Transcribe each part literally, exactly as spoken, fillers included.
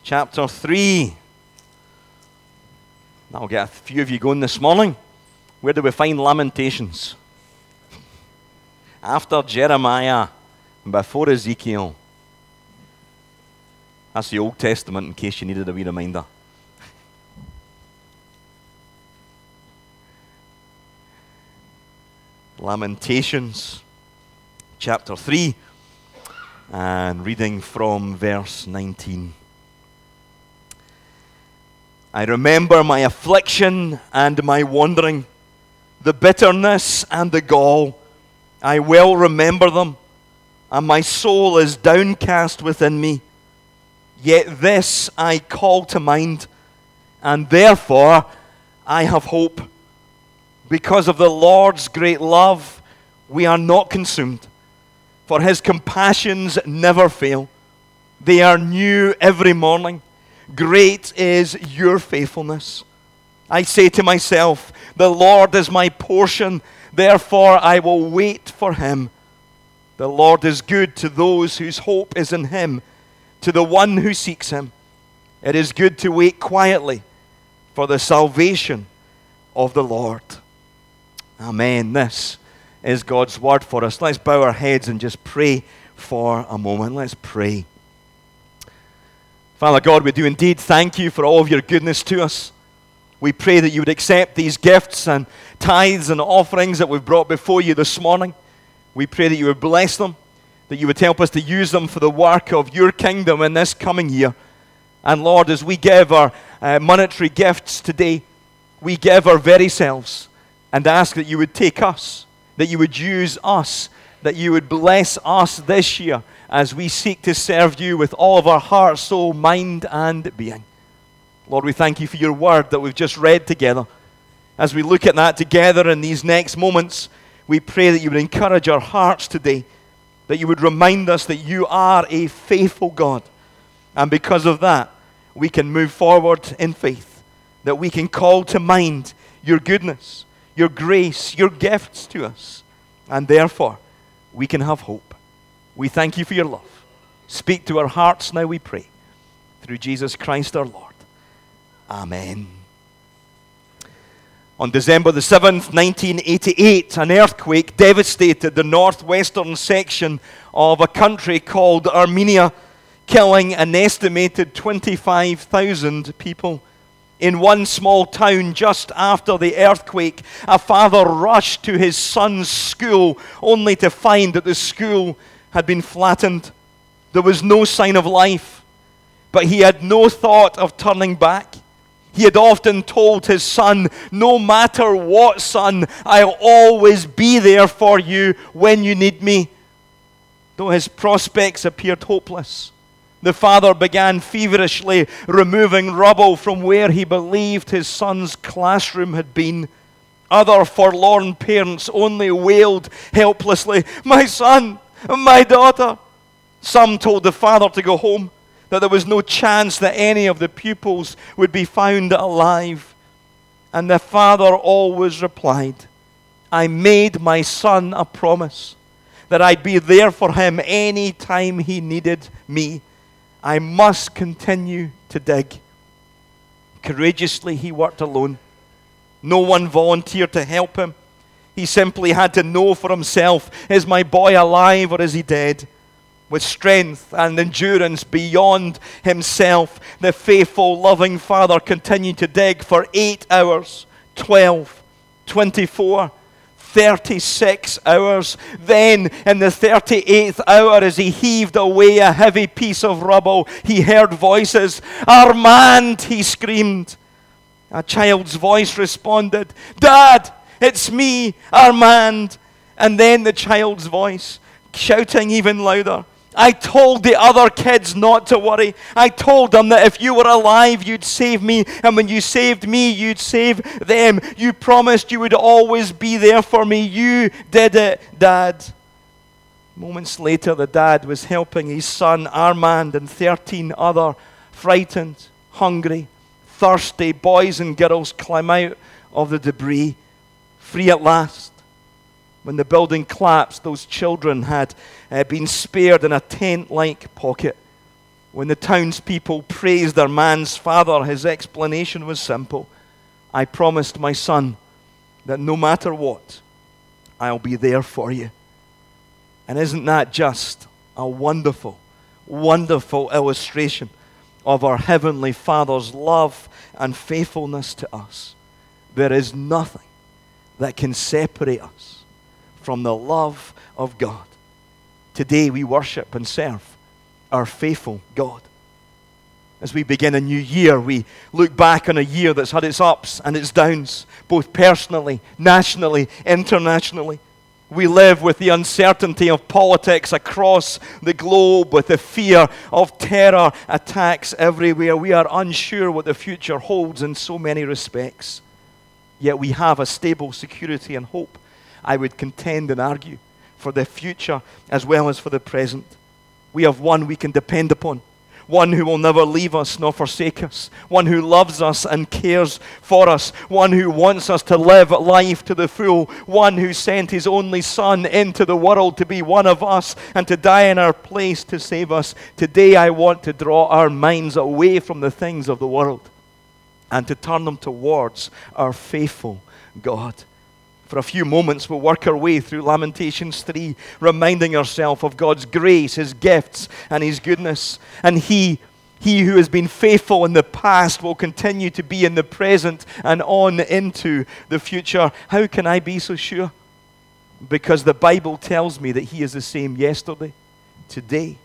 chapter three. That'll get a few of you going this morning. Where do we find Lamentations? After Jeremiah, before Ezekiel. That's the Old Testament, in case you needed a wee reminder. Lamentations, chapter three, and reading from verse nineteen. I remember my affliction and my wandering, the bitterness and the gall. I well remember them, and my soul is downcast within me. Yet this I call to mind, and therefore I have hope. Because of the Lord's great love, we are not consumed, for his compassions never fail. They are new every morning. Great is your faithfulness. I say to myself, the Lord is my portion, therefore I will wait for him. The Lord is good to those whose hope is in him, to the one who seeks him. It is good to wait quietly for the salvation of the Lord. Amen. This is God's word for us. Let's bow our heads and just pray for a moment. Let's pray. Father God, we do indeed thank you for all of your goodness to us. We pray that you would accept these gifts and tithes and offerings that we've brought before you this morning. We pray that you would bless them, that you would help us to use them for the work of your kingdom in this coming year. And Lord, as we give our uh, monetary gifts today, we give our very selves and ask that you would take us, that you would use us, that you would bless us this year as we seek to serve you with all of our heart, soul, mind, and being. Lord, we thank you for your word that we've just read together. As we look at that together in these next moments, we pray that you would encourage our hearts today, that you would remind us that you are a faithful God. And because of that, we can move forward in faith, that we can call to mind your goodness, your grace, your gifts to us, and therefore we can have hope. We thank you for your love. Speak to our hearts now, we pray, through Jesus Christ our Lord. Amen. On December the seventh, nineteen eighty-eight, an earthquake devastated the northwestern section of a country called Armenia, killing an estimated twenty-five thousand people. In one small town just after the earthquake, a father rushed to his son's school only to find that the school had been flattened. There was no sign of life, but he had no thought of turning back. He had often told his son, no matter what, son, I'll always be there for you when you need me. Though his prospects appeared hopeless, the father began feverishly removing rubble from where he believed his son's classroom had been. Other forlorn parents only wailed helplessly, my son, my daughter. Some told the father to go home, that there was no chance that any of the pupils would be found alive. And the father always replied, I made my son a promise that I'd be there for him any time he needed me. I must continue to dig. Courageously, he worked alone. No one volunteered to help him. He simply had to know for himself, is my boy alive or is he dead? With strength and endurance beyond himself, the faithful, loving father continued to dig for eight hours, twelve, twenty-four, thirty-six hours. Then, in the thirty-eighth hour, as he heaved away a heavy piece of rubble, he heard voices. Armand, he screamed. A child's voice responded, Dad, it's me, Armand. And then the child's voice, shouting even louder, I told the other kids not to worry. I told them that if you were alive, you'd save me. And when you saved me, you'd save them. You promised you would always be there for me. You did it, Dad. Moments later, the dad was helping his son Armand and thirteen other frightened, hungry, thirsty boys and girls climb out of the debris, free at last. When the building collapsed, those children had uh, been spared in a tent-like pocket. When the townspeople praised their man's father, his explanation was simple. I promised my son that no matter what, I'll be there for you. And isn't that just a wonderful, wonderful illustration of our Heavenly Father's love and faithfulness to us? There is nothing that can separate us from the love of God. Today we worship and serve our faithful God. As we begin a new year, we look back on a year that's had its ups and its downs, both personally, nationally, internationally. We live with the uncertainty of politics across the globe, with the fear of terror attacks everywhere. We are unsure what the future holds in so many respects. Yet we have a stable security and hope, I would contend and argue, for the future as well as for the present. We have one we can depend upon, one who will never leave us nor forsake us, one who loves us and cares for us, one who wants us to live life to the full, one who sent his only Son into the world to be one of us and to die in our place to save us. Today I want to draw our minds away from the things of the world and to turn them towards our faithful God. For a few moments, we'll work our way through Lamentations three, reminding ourselves of God's grace, His gifts, and His goodness. And He, He who has been faithful in the past will continue to be in the present and on into the future. How can I be so sure? Because the Bible tells me that He is the same yesterday, today,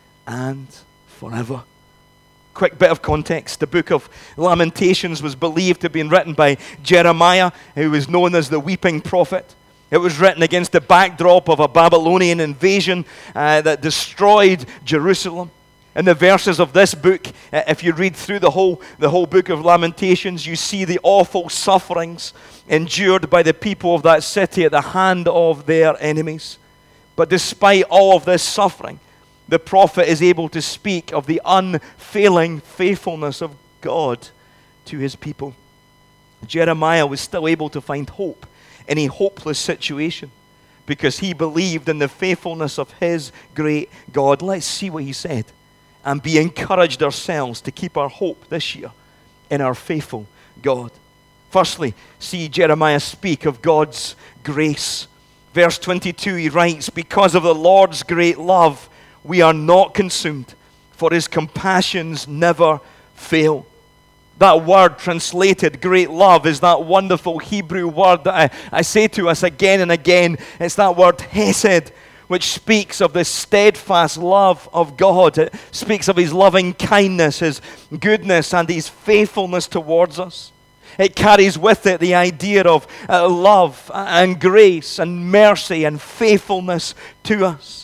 and forever. Quick bit of context. The book of Lamentations was believed to have been written by Jeremiah, who was known as the weeping prophet. It was written against the backdrop of a Babylonian invasion uh, that destroyed Jerusalem. In the verses of this book, uh, if you read through the whole, the whole book of Lamentations, you see the awful sufferings endured by the people of that city at the hand of their enemies. But despite all of this suffering, the prophet is able to speak of the unfailing faithfulness of God to his people. Jeremiah was still able to find hope in a hopeless situation because he believed in the faithfulness of his great God. Let's see what he said and be encouraged ourselves to keep our hope this year in our faithful God. Firstly, see Jeremiah speak of God's grace. Verse twenty-two, he writes, "Because of the Lord's great love, we are not consumed, for His compassions never fail." That word translated great love is that wonderful Hebrew word that I, I say to us again and again. It's that word hesed, which speaks of the steadfast love of God. It speaks of His loving kindness, His goodness, and His faithfulness towards us. It carries with it the idea of uh, love and grace and mercy and faithfulness to us.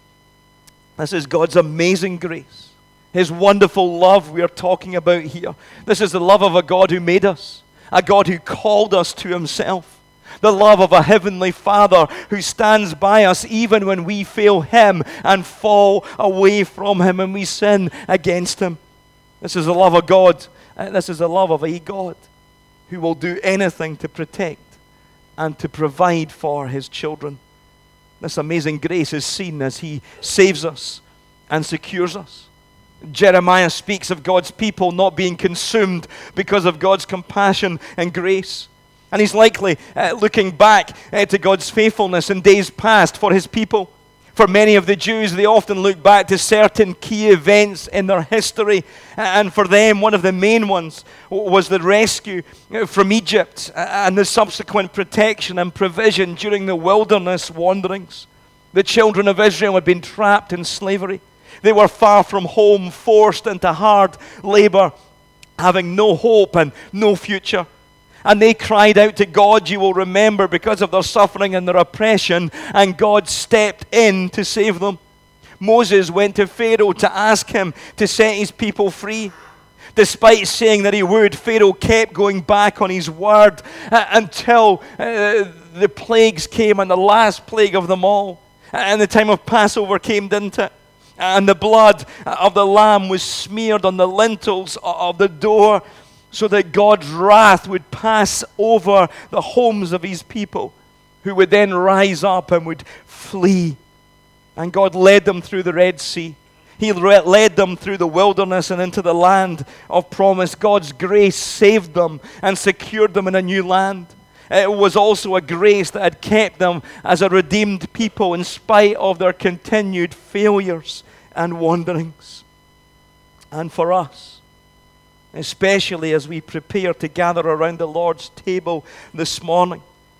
This is God's amazing grace, His wonderful love we are talking about here. This is the love of a God who made us, a God who called us to Himself, the love of a heavenly Father who stands by us even when we fail Him and fall away from Him and we sin against Him. This is the love of God. This is the love of a God who will do anything to protect and to provide for His children. This amazing grace is seen as He saves us and secures us. Jeremiah speaks of God's people not being consumed because of God's compassion and grace. And he's likely uh, looking back uh, to God's faithfulness in days past for His people. For many of the Jews, they often look back to certain key events in their history. And for them, one of the main ones was the rescue from Egypt and the subsequent protection and provision during the wilderness wanderings. The children of Israel had been trapped in slavery. They were far from home, forced into hard labor, having no hope and no future. And they cried out to God, you will remember, because of their suffering and their oppression, and God stepped in to save them. Moses went to Pharaoh to ask him to set his people free. Despite saying that he would, Pharaoh kept going back on his word uh, until uh, the plagues came, and the last plague of them all. And the time of Passover came, didn't it? And the blood of the lamb was smeared on the lintels of the door, so that God's wrath would pass over the homes of His people, who would then rise up and would flee. And God led them through the Red Sea. He led them through the wilderness and into the land of promise. God's grace saved them and secured them in a new land. It was also a grace that had kept them as a redeemed people in spite of their continued failures and wanderings. And for us, especially as we prepare to gather around the Lord's table this morning,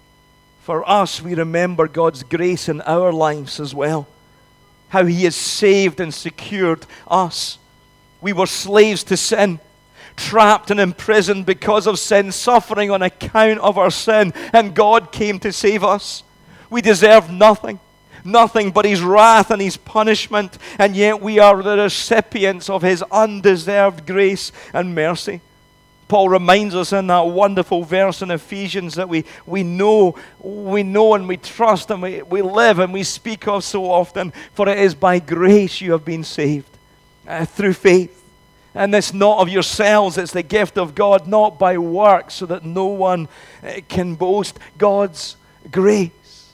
for us, we remember God's grace in our lives as well. How He has saved and secured us. We were slaves to sin, trapped and imprisoned because of sin, suffering on account of our sin, and God came to save us. We deserved nothing, nothing but His wrath and His punishment, and yet we are the recipients of His undeserved grace and mercy. Paul reminds us in that wonderful verse in Ephesians that we, we know, we know and we trust and we, we live and we speak of so often. For it is by grace you have been saved, uh, through faith. And it's not of yourselves, it's the gift of God, not by works, so that no one uh, can boast. God's grace.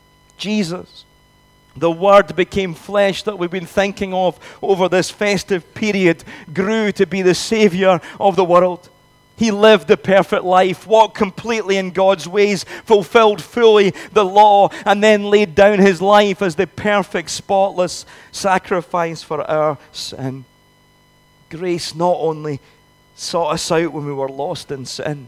Jesus, the Word became flesh that we've been thinking of over this festive period, grew to be the Savior of the world. He lived the perfect life, walked completely in God's ways, fulfilled fully the law, and then laid down His life as the perfect, spotless sacrifice for our sin. Grace not only sought us out when we were lost in sin,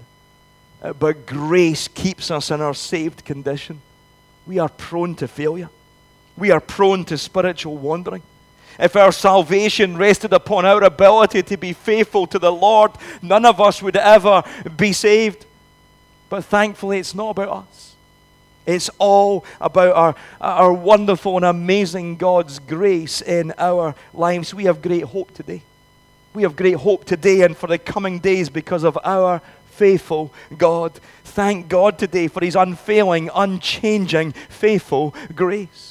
but grace keeps us in our saved condition. We are prone to failure. We are prone to spiritual wandering. If our salvation rested upon our ability to be faithful to the Lord, none of us would ever be saved. But thankfully, it's not about us. It's all about our, our wonderful and amazing God's grace in our lives. We have great hope today. We have great hope today and for the coming days because of our faithful God. Thank God today for His unfailing, unchanging, faithful grace.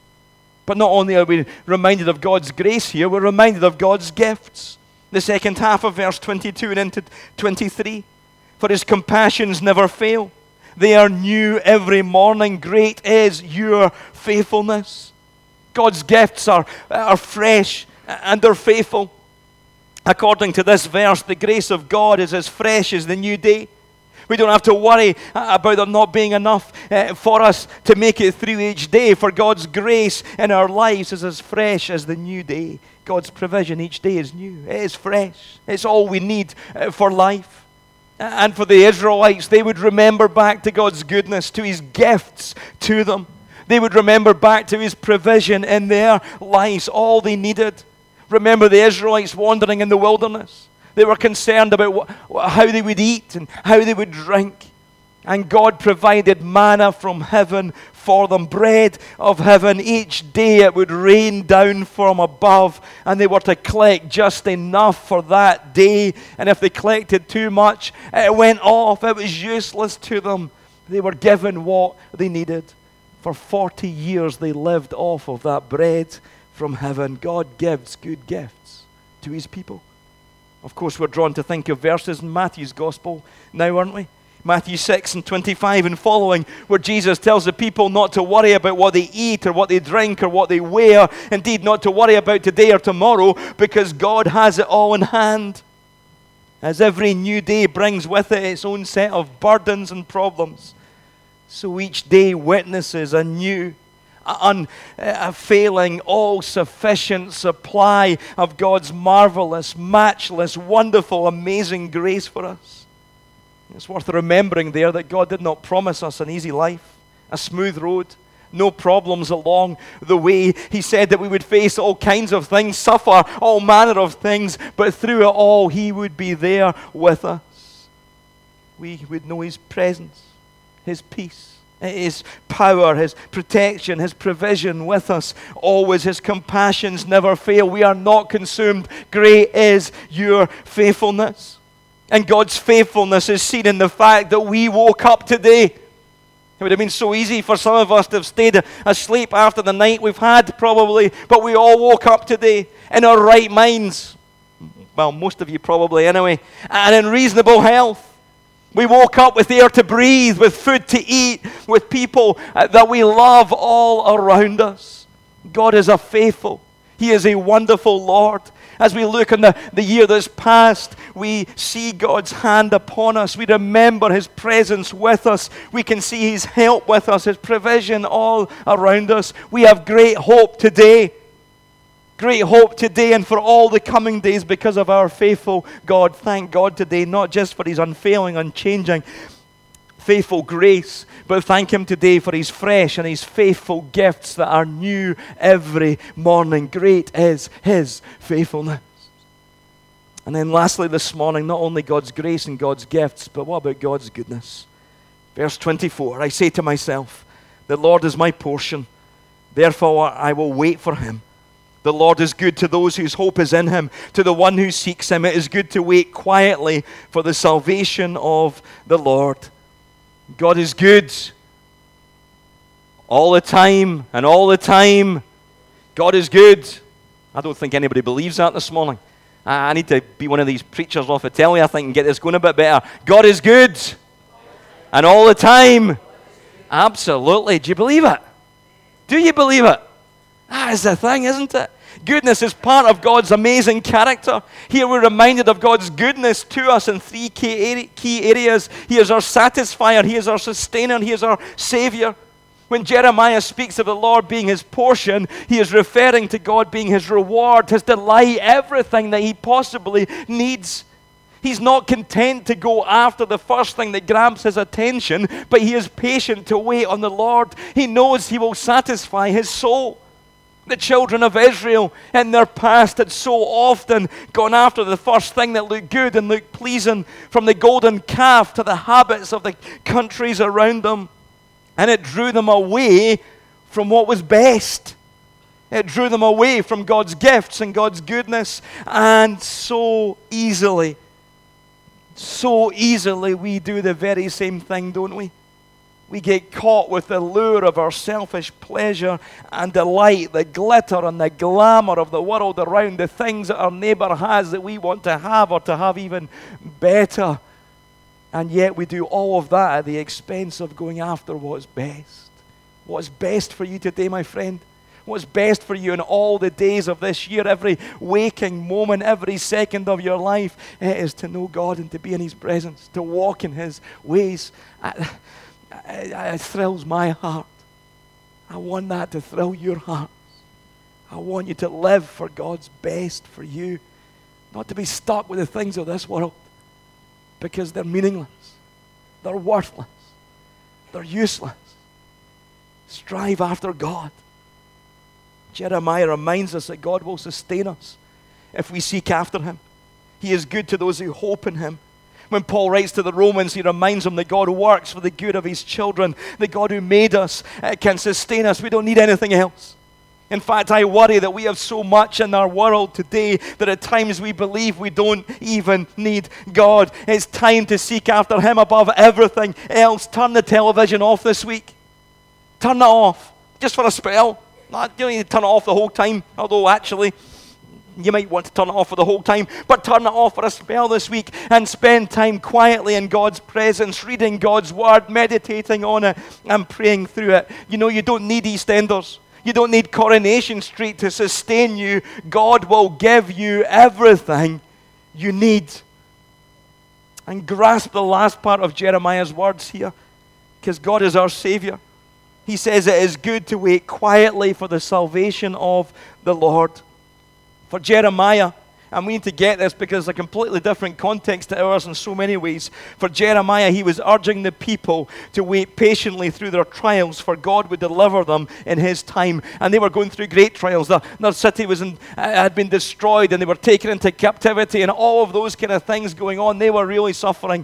But not only are we reminded of God's grace here, we're reminded of God's gifts. The second half of verse twenty-two and into twenty-three. For His compassions never fail. They are new every morning. Great is your faithfulness. God's gifts are, are fresh and they're faithful. According to this verse, the grace of God is as fresh as the new day. We don't have to worry about there not being enough uh, for us to make it through each day. For God's grace in our lives is as fresh as the new day. God's provision each day is new. It is fresh. It's all we need uh, for life. And for the Israelites, they would remember back to God's goodness, to His gifts to them. They would remember back to His provision in their lives, all they needed. Remember the Israelites wandering in the wilderness. They were concerned about wh- how they would eat and how they would drink. And God provided manna from heaven for them, bread of heaven. Each day it would rain down from above, and they were to collect just enough for that day. And if they collected too much, it went off. It was useless to them. They were given what they needed. For forty years they lived off of that bread from heaven. God gives good gifts to His people. Of course, we're drawn to think of verses in Matthew's Gospel now, aren't we? Matthew six and twenty-five and following, where Jesus tells the people not to worry about what they eat or what they drink or what they wear. Indeed, not to worry about today or tomorrow, because God has it all in hand. As every new day brings with it its own set of burdens and problems, so each day witnesses a new, unfailing, all-sufficient supply of God's marvelous, matchless, wonderful, amazing grace for us. It's worth remembering there that God did not promise us an easy life, a smooth road, no problems along the way. He said that we would face all kinds of things, suffer all manner of things, but through it all, He would be there with us. We would know His presence, His peace, His power, His protection, His provision with us. Always His compassions never fail. We are not consumed. Great is your faithfulness. And God's faithfulness is seen in the fact that we woke up today. It would have been so easy for some of us to have stayed asleep after the night we've had, probably, but we all woke up today in our right minds. Well, most of you probably anyway. And in reasonable health. We woke up with air to breathe, with food to eat, with people uh, that we love all around us. God is a faithful, He is a wonderful Lord. As we look on the, the year that's passed, we see God's hand upon us. We remember His presence with us. We can see His help with us, His provision all around us. We have great hope today. Great hope today and for all the coming days because of our faithful God. Thank God today, not just for His unfailing, unchanging, faithful grace, but thank Him today for His fresh and His faithful gifts that are new every morning. Great is His faithfulness. And then lastly this morning, not only God's grace and God's gifts, but what about God's goodness? Verse twenty-four, I say to myself, the Lord is my portion, therefore I will wait for Him. The Lord is good to those whose hope is in Him. To the one who seeks Him, it is good to wait quietly for the salvation of the Lord. God is good all the time, and all the time, God is good. I don't think anybody believes that this morning. I need to be one of these preachers off the telly, I think, and get this going a bit better. God is good, and all the time. Absolutely. Do you believe it? Do you believe it? That is the thing, isn't it? Goodness is part of God's amazing character. Here we're reminded of God's goodness to us in three key areas. He is our satisfier, He is our sustainer, He is our Savior. When Jeremiah speaks of the Lord being his portion, he is referring to God being his reward, his delight, everything that he possibly needs. He's not content to go after the first thing that grabs his attention, but he is patient to wait on the Lord. He knows He will satisfy his soul. The children of Israel in their past had so often gone after the first thing that looked good and looked pleasing, from the golden calf to the habits of the countries around them. And it drew them away from what was best. It drew them away from God's gifts and God's goodness. And so easily, so easily we do the very same thing, don't we? We get caught with the lure of our selfish pleasure and delight, the glitter and the glamour of the world around, the things that our neighbor has that we want to have or to have even better. And yet we do all of that at the expense of going after what's best. What's best for you today, my friend? What's best for you in all the days of this year, every waking moment, every second of your life, it is to know God and to be in His presence, to walk in His ways. I, It, it thrills my heart. I want that to thrill your heart. I want you to live for God's best for you, not to be stuck with the things of this world, because they're meaningless, they're worthless, they're useless. Strive after God. Jeremiah reminds us that God will sustain us if we seek after Him. He is good to those who hope in Him. When Paul writes to the Romans, he reminds them that God works for the good of His children. The God who made us uh, can sustain us. We don't need anything else. In fact, I worry that we have so much in our world today that at times we believe we don't even need God. It's time to seek after Him above everything else. Turn the television off this week. Turn it off, just for a spell. You don't need to turn it off the whole time, although actually you might want to turn it off for the whole time, but turn it off for a spell this week and spend time quietly in God's presence, reading God's Word, meditating on it, and praying through it. You know, you don't need EastEnders. You don't need Coronation Street to sustain you. God will give you everything you need. And grasp the last part of Jeremiah's words here, because God is our Savior. He says it is good to wait quietly for the salvation of the Lord. For Jeremiah, and we need to get this because it's a completely different context to ours in so many ways. For Jeremiah, he was urging the people to wait patiently through their trials, for God would deliver them in His time. And they were going through great trials. Their, their city was in, had been destroyed, and they were taken into captivity, and all of those kind of things going on. They were really suffering.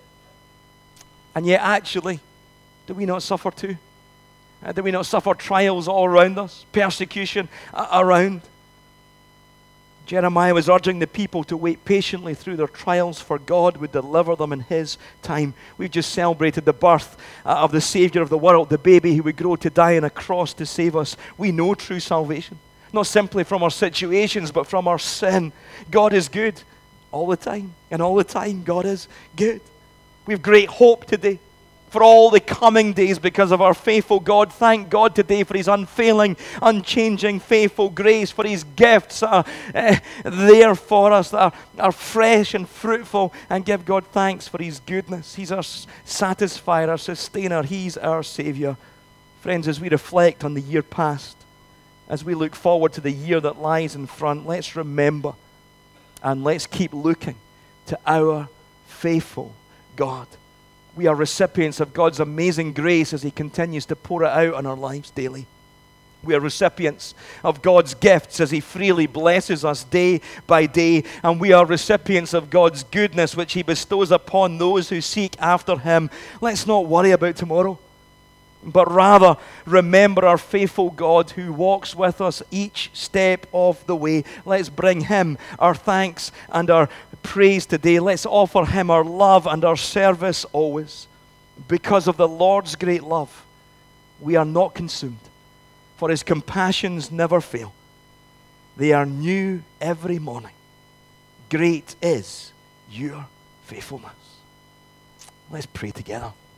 And yet actually, do we not suffer too? Uh, do we not suffer trials all around us? Persecution uh, around? Jeremiah was urging the people to wait patiently through their trials, for God would deliver them in His time. We've just celebrated the birth uh, of the Savior of the world, the baby who would grow to die on a cross to save us. We know true salvation, not simply from our situations, but from our sin. God is good all the time, and all the time God is good. We have great hope today. for all the coming days because of our faithful God. Thank God today for his unfailing, unchanging, faithful grace, for his gifts that are uh, there for us, that are, are fresh and fruitful. And give God thanks for his goodness. He's our satisfier, our sustainer. He's our Savior. Friends, as we reflect on the year past, as we look forward to the year that lies in front, let's remember and let's keep looking to our faithful God. We are recipients of God's amazing grace as he continues to pour it out on our lives daily. We are recipients of God's gifts as he freely blesses us day by day. And we are recipients of God's goodness which he bestows upon those who seek after him. Let's not worry about tomorrow, but rather remember our faithful God who walks with us each step of the way. Let's bring him our thanks and our praise today. Let's offer him our love and our service always. Because of the Lord's great love, we are not consumed, for his compassions never fail. They are new every morning. Great is your faithfulness. Let's pray together.